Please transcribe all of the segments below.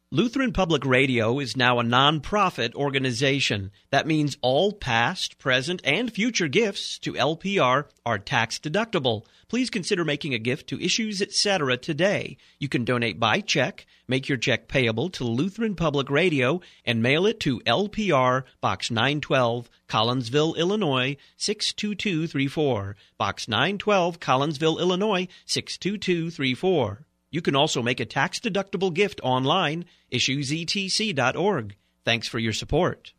Lutheran Public Radio is now a nonprofit organization. That means all past, present, and future gifts to LPR are tax deductible. Please consider making a gift to Issues Etc. today. You can donate by check, make your check payable to Lutheran Public Radio, and mail it to LPR, Box 912, Collinsville, Illinois, 62234. Box 912, Collinsville, Illinois, 62234. You can also make a tax-deductible gift online, issuesetc.org. Thanks for your support.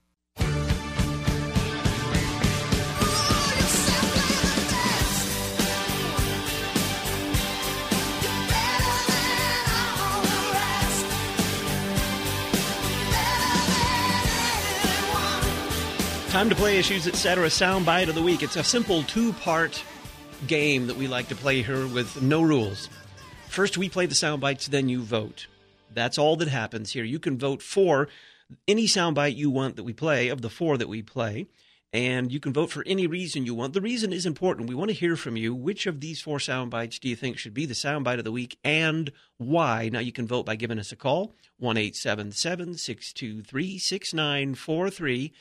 Time to play Issues Etc. Soundbite of the Week. It's a simple two-part game that we like to play here with no rules. First, we play the sound bites, then you vote. That's all that happens here. You can vote for any sound bite you want that we play, of the four that we play, and you can vote for any reason you want. The reason is important. We want to hear from you. Which of these four sound bites do you think should be the sound bite of the week, and why? Now, you can vote by giving us a call, 1-877-623-6943,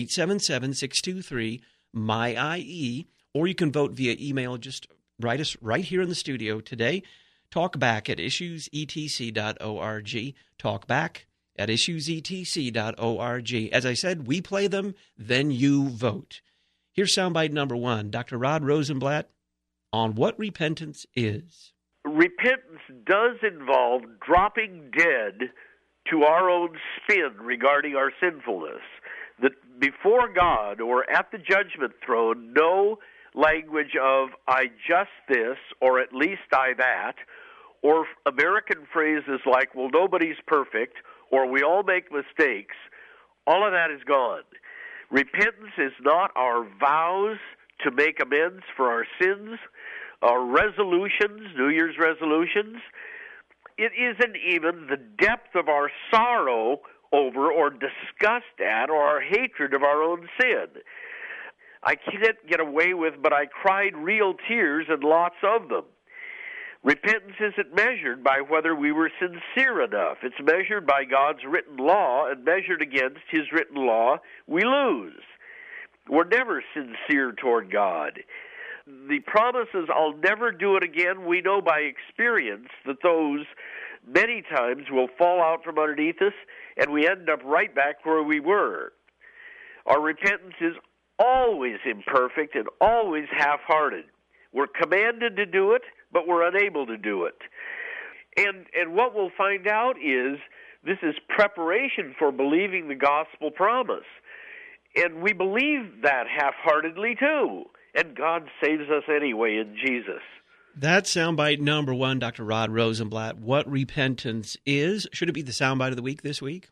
877-623-MY-IE, or you can vote via email. Just write us right here in the studio today. Talkback at issuesetc.org. Talkback at issuesetc.org. As I said, we play them, then you vote. Here's soundbite number one. Dr. Rod Rosenblatt on what repentance is. Repentance does involve dropping dead to our own spin regarding our sinfulness. That before God or at the judgment throne, no language of I just this or at least I that, or American phrases like, well, nobody's perfect, or we all make mistakes, all of that is gone. Repentance is not our vows to make amends for our sins, our resolutions, New Year's resolutions. It isn't even the depth of our sorrow over or disgust at or our hatred of our own sin. I can't get away with, but I cried real tears and lots of them. Repentance isn't measured by whether we were sincere enough. It's measured by God's written law, and measured against His written law, we lose. We're never sincere toward God. The promises, I'll never do it again, we know by experience that those many times will fall out from underneath us, and we end up right back where we were. Our repentance is always imperfect and always half-hearted. We're commanded to do it, but we're unable to do it. And what we'll find out is this is preparation for believing the gospel promise. And we believe that half-heartedly too. And God saves us anyway in Jesus. That's soundbite number one, Dr. Rod Rosenblatt. What repentance is? Should it be the soundbite of the week this week?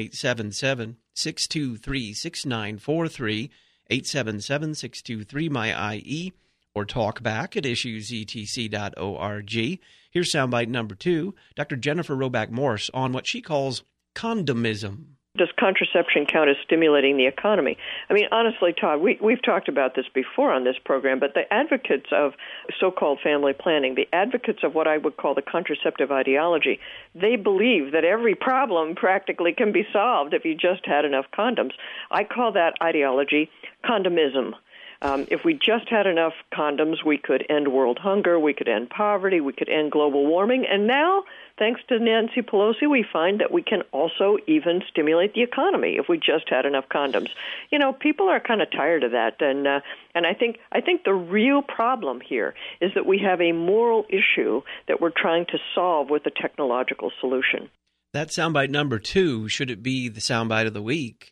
1-877-623-6943, 877-623-MY-IE, or talk back at issuesetc.org. Here's soundbite number two, Dr. Jennifer Roback Morse on what she calls condomism. Does contraception count as stimulating the economy? I mean, honestly, Todd, we've talked about this before on this program, but the advocates of so-called family planning, the advocates of what I would call the contraceptive ideology, they believe that every problem practically can be solved if you just had enough condoms. I call that ideology condomism. If we just had enough condoms, we could end world hunger, we could end poverty, we could end global warming, and now, thanks to Nancy Pelosi, we find that we can also even stimulate the economy if we just had enough condoms. You know, people are kind of tired of that, and I think the real problem here is that we have a moral issue that we're trying to solve with a technological solution. That's soundbite number two. Should it be the soundbite of the week?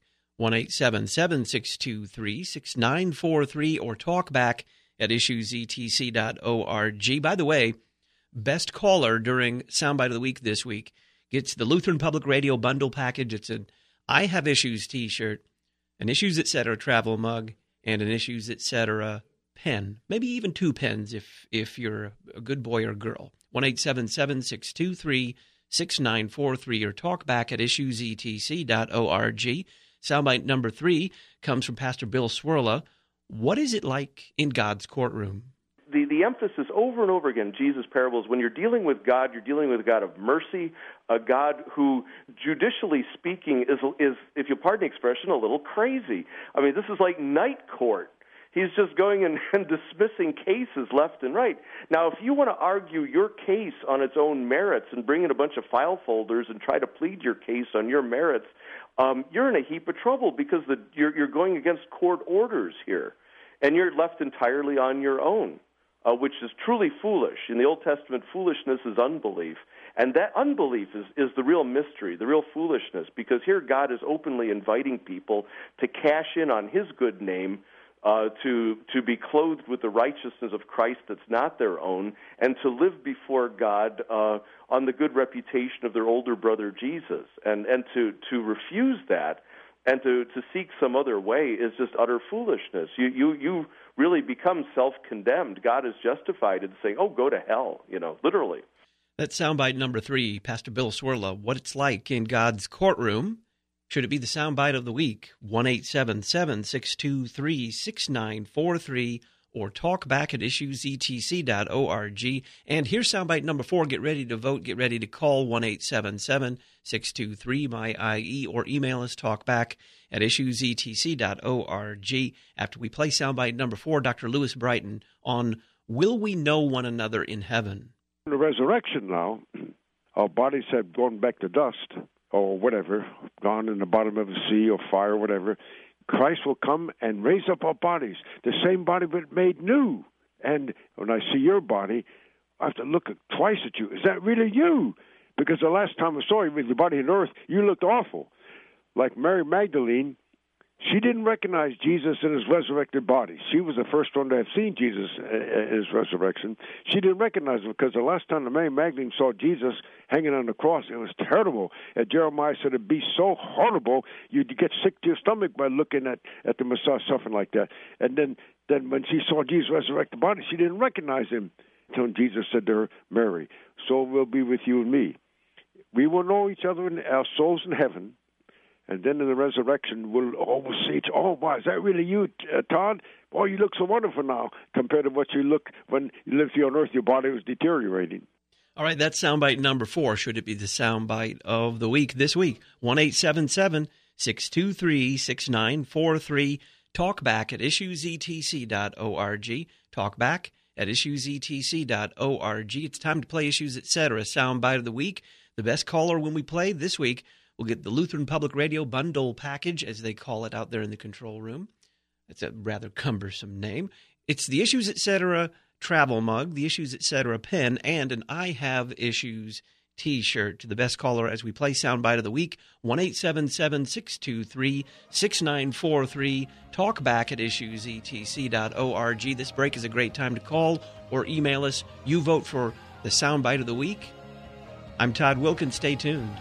1-877-623-6943 or talk back at issuesetc.org. By the way, best caller during Soundbite of the Week this week gets the Lutheran Public Radio bundle package. It's an I Have Issues t-shirt, an Issues Etc. travel mug, and an Issues Etc. pen. Maybe even two pens if you're a good boy or girl. 1-877-623-6943 or talk back at issuesetc.org. Soundbite number three comes from Pastor Bill Swirla. What is it like in God's courtroom? The the emphasis over and over again, Jesus' parables, when you're dealing with God, you're dealing with a God of mercy, a God who, judicially speaking, is, if you pardon the expression, a little crazy. I mean, this is like night court. He's just going and dismissing cases left and right. Now, if you want to argue your case on its own merits and bring in a bunch of file folders and try to plead your case on your merits, you're in a heap of trouble because you're going against court orders here, and you're left entirely on your own, which is truly foolish. In the Old Testament, foolishness is unbelief, and that unbelief is the real mystery, the real foolishness, because here God is openly inviting people to cash in on his good name, to be clothed with the righteousness of Christ that's not their own, and to live before God on the good reputation of their older brother Jesus. And to refuse that and to seek some other way is just utter foolishness. You really become self-condemned. God is justified in saying, oh, go to hell, literally. That's soundbite number 3, Pastor Bill Cwirla, what it's like in God's courtroom. Should it be the soundbite of the week? 1-877-623-6943 or talk back at issuesetc.org. And here's soundbite number 4. Get ready to vote. Get ready to call 1-877-623-MY-IE or email us talkback at issuesetc.org. After we play soundbite number 4, Dr. Lewis Brighton on Will We Know One Another in Heaven? In the resurrection now, our bodies have gone back to dust, or whatever, gone in the bottom of the sea or fire or whatever. Christ will come and raise up our bodies, the same body but made new. And when I see your body, I have to look twice at you. Is that really you? Because the last time I saw you with your body on earth, you looked awful. Like Mary Magdalene, she didn't recognize Jesus in his resurrected body. She was the first one to have seen Jesus in his resurrection. She didn't recognize him because the last time the Mary Magdalene saw Jesus hanging on the cross, it was terrible. And Jeremiah said it'd be so horrible you'd get sick to your stomach by looking at the Messiah suffering like that. And then when she saw Jesus resurrect the body, she didn't recognize him until Jesus said to her, Mary, so will be with you and me. We will know each other in our souls in heaven. And then in the resurrection, we'll always say, oh, wow, is that really you, Todd? Oh, you look so wonderful now compared to what you look when you lived here on earth, your body was deteriorating. All right, that's soundbite number 4. Should it be the soundbite of the week this week? 1-877-623-6943. Talkback at issuesetc.org. Talkback at issuesetc.org. It's time to play Issues Etc. Soundbite of the week. The best caller when we play this week will get the Lutheran Public Radio Bundle Package, as they call it out there in the control room. It's a rather cumbersome name. It's the Issues Etc. travel mug, the Issues Etc. pen, and an I Have Issues T-shirt. To the best caller as we play Soundbite of the Week, 1-877-623-6943. Talk back at issuesetc.org. This break is a great time to call or email us. You vote for the Soundbite of the Week. I'm Todd Wilkins. Stay tuned.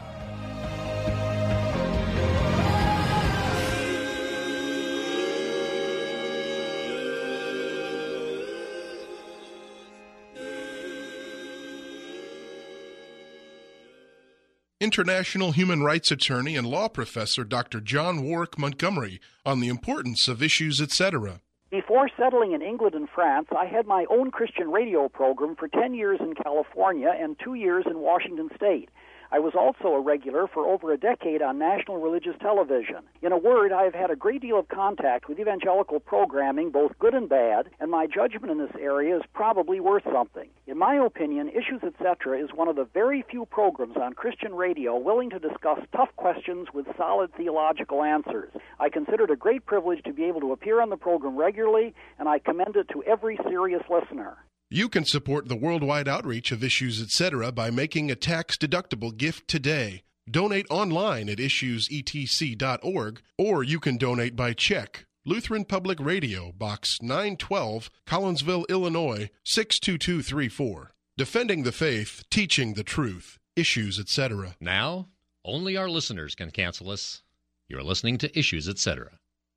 International human rights attorney and law professor Dr. John Warwick Montgomery on the importance of Issues Etc. Before settling in England and France, I had my own Christian radio program for 10 years in California and 2 years in Washington State. I was also a regular for over a decade on national religious television. In a word, I have had a great deal of contact with evangelical programming, both good and bad, and my judgment in this area is probably worth something. In my opinion, Issues Etc. is one of the very few programs on Christian radio willing to discuss tough questions with solid theological answers. I consider it a great privilege to be able to appear on the program regularly, and I commend it to every serious listener. You can support the worldwide outreach of Issues Etc. by making a tax-deductible gift today. Donate online at issuesetc.org, or you can donate by check. Lutheran Public Radio, Box 912, Collinsville, Illinois, 62234. Defending the faith, teaching the truth. Issues Etc. Now, only our listeners can cancel us. You're listening to Issues Etc.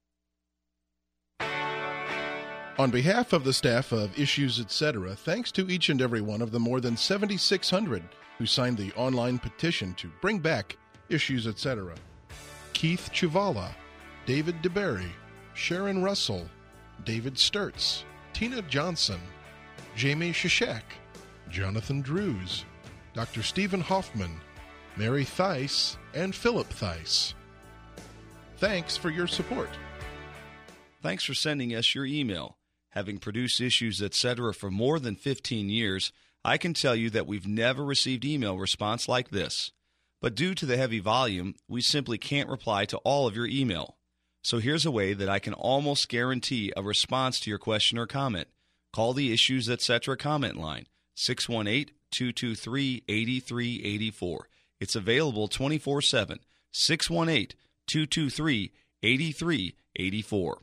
On behalf of the staff of Issues Etc., thanks to each and every one of the more than 7,600 who signed the online petition to bring back Issues Etc. Keith Chuvala, David DeBerry, Sharon Russell, David Sturtz, Tina Johnson, Jamie Shishak, Jonathan Drews, Dr. Stephen Hoffman, Mary Theis, and Philip Theis. Thanks for your support. Thanks for sending us your email. Having produced Issues, etc. for more than 15 years, I can tell you that we've never received email response like this. But due to the heavy volume, we simply can't reply to all of your email. So here's a way that I can almost guarantee a response to your question or comment. Call the Issues, etc. comment line, 618-223-8384. It's available 24/7, 618-223-8384.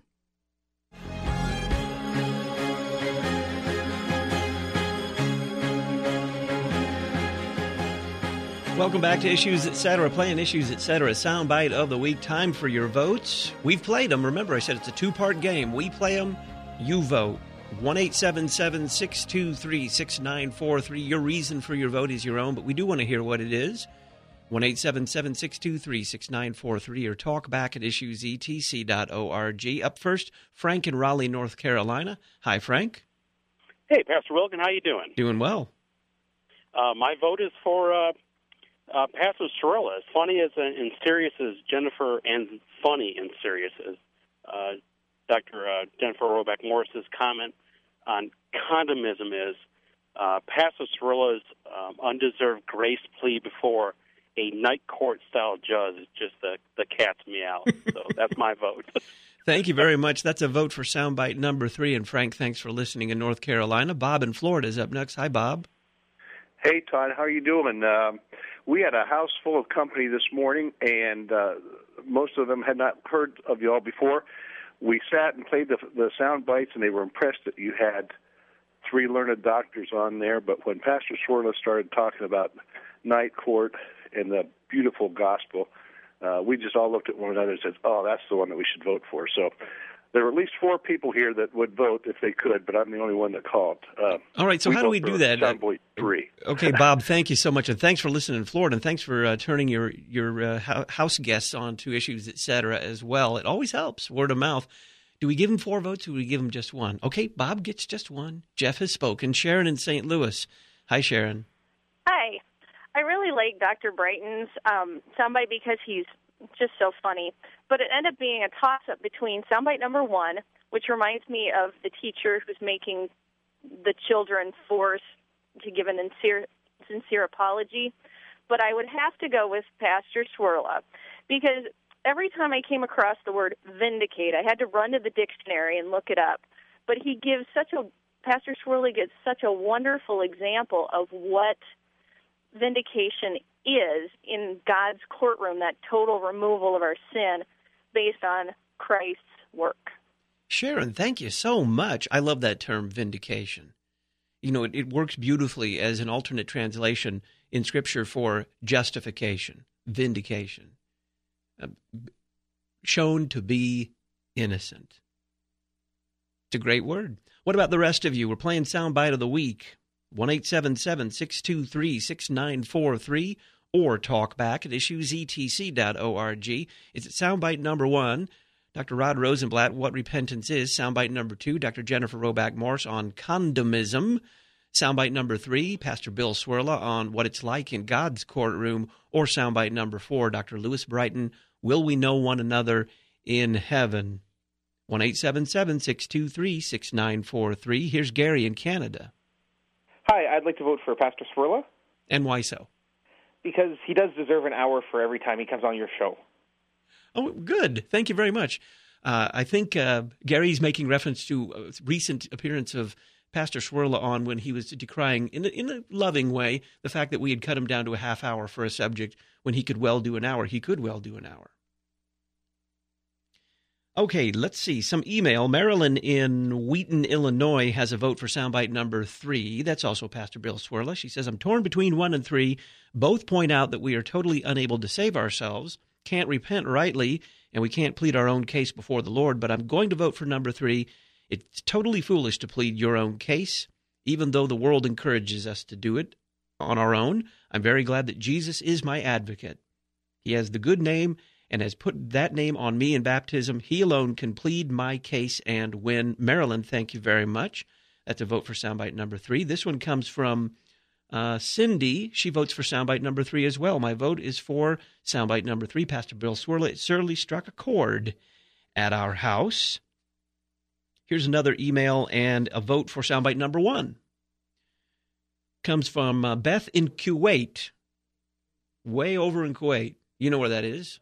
Welcome back to Issues, Etc., playing Issues, Etc., soundbite of the week. Time for your votes. We've played them. Remember, I said it's a two-part game. We play them, you vote. 1-877-623-6943. Your reason for your vote is your own, but we do want to hear what it is. 1-877-623-6943 or talk back at issuesetc.org. Up first, Frank in Raleigh, North Carolina. Hi, Frank. Hey, Pastor Wilkin, how you doing? Doing well. My vote is for Pastor Sorella. As funny as and serious as Jennifer, and funny and serious as Dr. Jennifer Roback Morris's comment on condomism is, Pastor Sorella's undeserved grace plea before a night court-style judge is just the cat's meow. So that's my vote. Thank you very much. That's a vote for soundbite number 3. And Frank, thanks for listening in North Carolina. Bob in Florida is up next. Hi, Bob. Hey, Todd. How are you doing? We had a house full of company this morning, and most of them had not heard of you all before. We sat and played the sound bites, and they were impressed that you had 3 learned doctors on there. But when Pastor Sorella started talking about night court and the beautiful gospel, we just all looked at one another and said, oh, that's the one that we should vote for. So there were at least 4 people here that would vote if they could, but I'm the only one that called. All right, so how do we do that? Soundbite 3. Okay, Bob, thank you so much, and thanks for listening in Florida, and thanks for turning your house guests on to Issues, etc. as well. It always helps, word of mouth. Do we give them 4 votes, or do we give them just 1? Okay, Bob gets just 1. Jeff has spoken. Sharon in St. Louis. Hi, Sharon. Hi. I really like Dr. Brighton's soundbite because he's just so funny. But it ended up being a toss-up between soundbite number 1, which reminds me of the teacher who's making the children force to give an sincere apology. But I would have to go with Pastor Sorella because every time I came across the word vindicate, I had to run to the dictionary and look it up. But Pastor Sorella gives such a wonderful example of what vindication is in God's courtroom, that total removal of our sin based on Christ's work. Sharon, thank you so much. I love that term, vindication. You know, it works beautifully as an alternate translation in Scripture for justification, vindication. Shown to be innocent. It's a great word. What about the rest of you? We're playing Soundbite of the Week. 1-877-623-6943 or talk back at issuesetc.org. It's at Soundbite number 1. Dr. Rod Rosenblatt, What Repentance Is. Soundbite number 2, Dr. Jennifer Roback Morris on condomism. Soundbite number 3, Pastor Bill Sorella on what it's like in God's courtroom. Or soundbite number 4, Dr. Lewis Brighton, Will We Know One Another in Heaven? 1-877-623-6943. Here's Gary in Canada. Hi, I'd like to vote for Pastor Sorella. And why so? Because he does deserve an hour for every time he comes on your show. Oh, good. Thank you very much. I think Gary's making reference to a recent appearance of Pastor Sorella on when he was decrying, in a loving way, the fact that we had cut him down to a half hour for a subject when he could well do an hour. He could well do an hour. Okay, let's see. Some email. Marilyn in Wheaton, Illinois has a vote for soundbite number 3. That's also Pastor Bill Sorella. She says, I'm torn between 1 and 3. Both point out that we are totally unable to save ourselves, can't repent rightly, and we can't plead our own case before the Lord, but I'm going to vote for number 3. It's totally foolish to plead your own case, even though the world encourages us to do it on our own. I'm very glad that Jesus is my advocate. He has the good name and has put that name on me in baptism. He alone can plead my case and win. Marilyn, thank you very much. That's a vote for soundbite number 3. This one comes from Cindy. She votes for soundbite number 3 as well. My vote is for soundbite number 3. Pastor Bill Swirla, it certainly struck a chord at our house. Here's another email and a vote for soundbite number 1. Comes from Beth in Kuwait. Way over in Kuwait. You know where that is.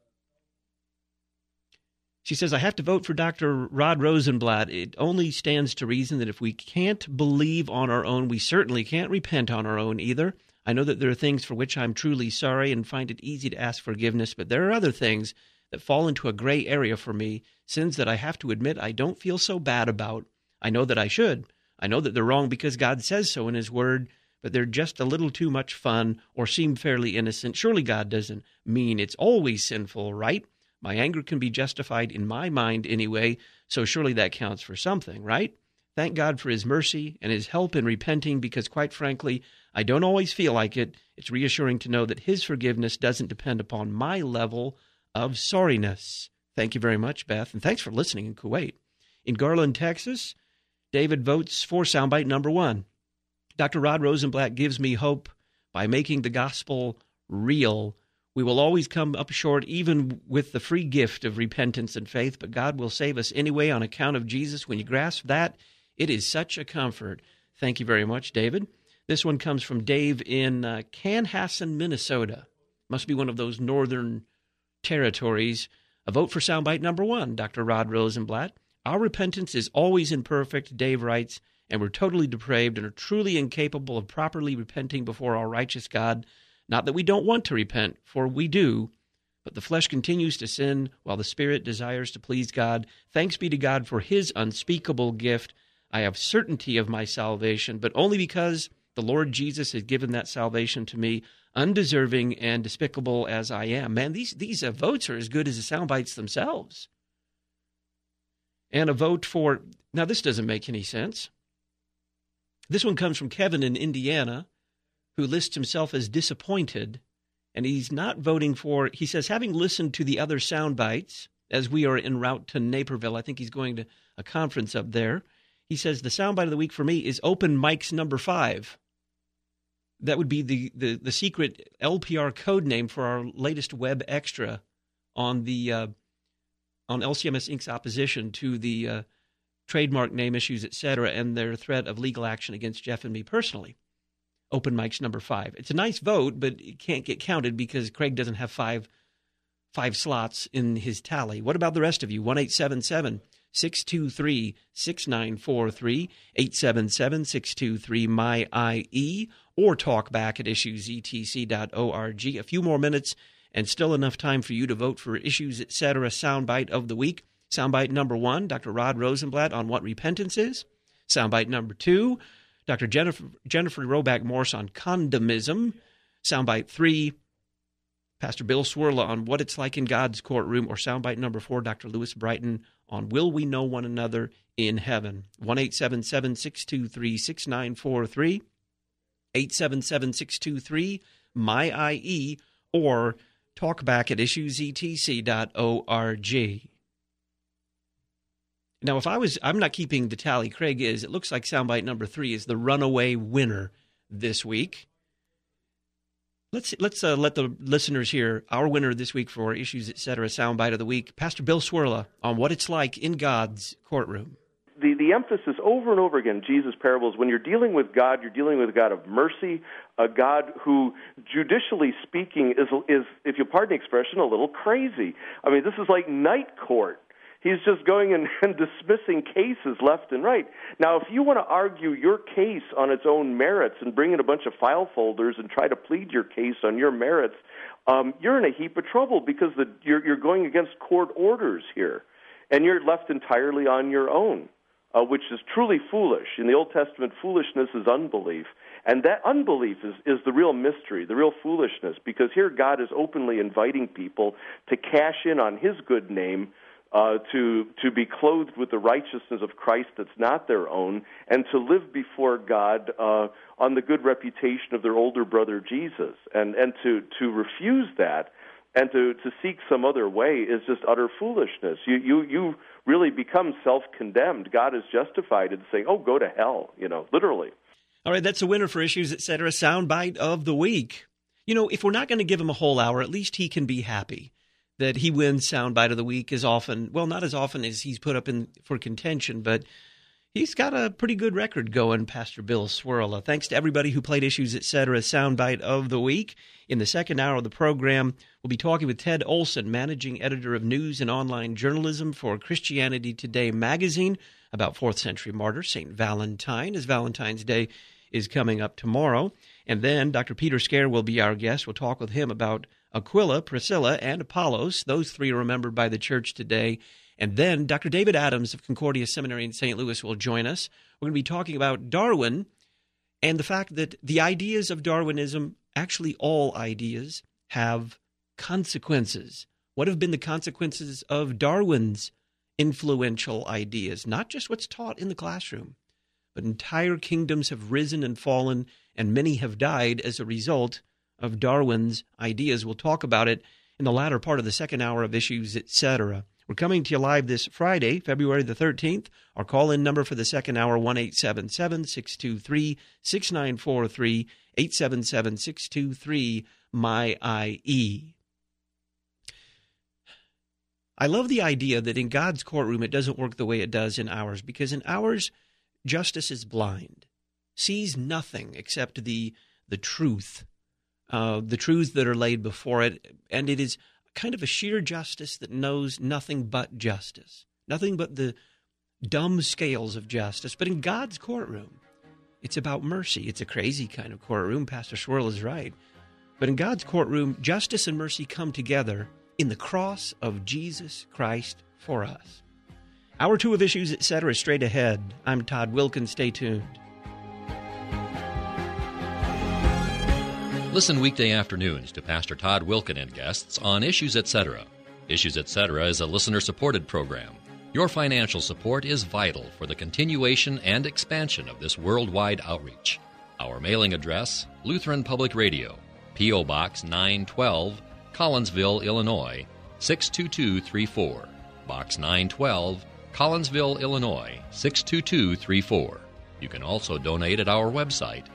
She says, I have to vote for Dr. Rod Rosenblatt. It only stands to reason that if we can't believe on our own, we certainly can't repent on our own either. I know that there are things for which I'm truly sorry and find it easy to ask forgiveness, but there are other things that fall into a gray area for me, sins that I have to admit I don't feel so bad about. I know that I should. I know that they're wrong because God says so in His Word, but they're just a little too much fun or seem fairly innocent. Surely God doesn't mean it's always sinful, right? My anger can be justified in my mind anyway, so surely that counts for something, right? Thank God for His mercy and His help in repenting because, quite frankly, I don't always feel like it. It's reassuring to know that His forgiveness doesn't depend upon my level of sorriness. Thank you very much, Beth, and thanks for listening in Kuwait. In Garland, Texas, David votes for soundbite number 1. Dr. Rod Rosenblatt gives me hope by making the gospel real. We will always come up short even with the free gift of repentance and faith, but God will save us anyway on account of Jesus. When you grasp that, it is such a comfort. Thank you very much, David. This one comes from Dave in Canhasset, Minnesota. Must be one of those northern territories. A vote for soundbite number 1, Dr. Rod Rosenblatt. Our repentance is always imperfect, Dave writes, and we're totally depraved and are truly incapable of properly repenting before our righteous God. Not that we don't want to repent, for we do, but the flesh continues to sin while the Spirit desires to please God. Thanks be to God for His unspeakable gift. I have certainty of my salvation, but only because the Lord Jesus has given that salvation to me, undeserving and despicable as I am. Man, these votes are as good as the sound bites themselves. And a vote for, now this doesn't make any sense. This one comes from Kevin in Indiana, who lists himself as disappointed, and he's not voting for, he says, having listened to the other sound bites, as we are en route to Naperville, I think he's going to a conference up there, he says the soundbite of the week for me is Open Mics number 5. That would be the secret LPR code name for our latest web extra on the on LCMS Inc.'s opposition to the trademark name issues, etc., and their threat of legal action against Jeff and me personally. Open Mics number 5. It's a nice vote, but it can't get counted because Craig doesn't have five slots in his tally. What about the rest of you? 1-877-623-6943, 877-623-MY-IE, or talk back at issuesetc.org. A few more minutes and still enough time for you to vote for Issues, Etc. Soundbite of the Week. Soundbite number 1, Dr. Rod Rosenblatt on what repentance is. Soundbite number 2, Dr. Jennifer Roback Morse on condomism. Soundbite 3, Pastor Bill Swirla on what it's like in God's courtroom. Or soundbite number 4, Dr. Lewis Brighton on will we know one another in heaven. 1-877-623-6943, 877-623-MY-IE, or talk back at issuesetc.org. Now, I'm not keeping the tally. Craig is. It looks like soundbite number 3 is the runaway winner this week. Let's let the listeners hear our winner this week for Issues, Etc. Soundbite of the Week, Pastor Bill Swirla on what it's like in God's courtroom. The emphasis over and over again, Jesus' parables, when you're dealing with God, you're dealing with a God of mercy, a God who, judicially speaking, is, if you pardon the expression, a little crazy. I mean, this is like night court. He's just going and dismissing cases left and right. Now, if you want to argue your case on its own merits and bring in a bunch of file folders and try to plead your case on your merits, you're in a heap of trouble because you're going against court orders here, and you're left entirely on your own, which is truly foolish. In the Old Testament, foolishness is unbelief, and that unbelief is the real mystery, the real foolishness, because here God is openly inviting people to cash in on His good name, to be clothed with the righteousness of Christ that's not their own, and to live before God on the good reputation of their older brother Jesus. And to refuse that And to seek some other way is just utter foolishness. You really become self-condemned. God is justified in saying, oh, go to hell, literally. All right, that's a winner for Issues, Etc. Soundbite of the week. If we're not going to give him a whole hour, at least he can be happy that he wins Soundbite of the week as often. Well, not as often as he's put up in for contention, but he's got a pretty good record going, Pastor Bill Cwirla. Thanks to everybody who played Issues, Etc. Soundbite of the week. In the second hour of the program, we'll be talking with Ted Olson, managing editor of news and online journalism for Christianity Today magazine, about 4th century martyr St. Valentine, as Valentine's Day is coming up tomorrow. And then Dr. Peter Scare will be our guest. We'll talk with him about Aquila, Priscilla, and Apollos. Those three are remembered by the church today. And then Dr. David Adams of Concordia Seminary in St. Louis will join us. We're going to be talking about Darwin and the fact that the ideas of Darwinism, actually all ideas, have consequences. What have been the consequences of Darwin's influential ideas? Not just what's taught in the classroom, but entire kingdoms have risen and fallen, and many have died as a result of Darwin's ideas. We'll talk about it in the latter part of the second hour of Issues, Etc. We're coming to you live this Friday, February the 13th. Our call-in number for the second hour, 1-877-623-6943, 877-623-MY-IE. I love the idea that in God's courtroom it doesn't work the way it does in ours, because in ours, justice is blind, sees nothing except the truth, the truths that are laid before it, and it is kind of a sheer justice that knows nothing but justice, nothing but the dumb scales of justice. But in God's courtroom, it's about mercy. It's a crazy kind of courtroom. Pastor Cwirla is right. But in God's courtroom, justice and mercy come together in the cross of Jesus Christ for us. Hour 2 of Issues, Etc. straight ahead. I'm Todd Wilkins. Stay tuned. Listen weekday afternoons to Pastor Todd Wilkin and guests on Issues, Etc. Issues, Etc. is a listener-supported program. Your financial support is vital for the continuation and expansion of this worldwide outreach. Our mailing address, Lutheran Public Radio, P.O. Box 912, Collinsville, Illinois, 62234. Box 912, Collinsville, Illinois, 62234. You can also donate at our website,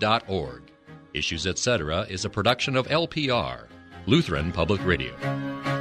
issuesetc.org. Issues, Etc. is a production of LPR, Lutheran Public Radio.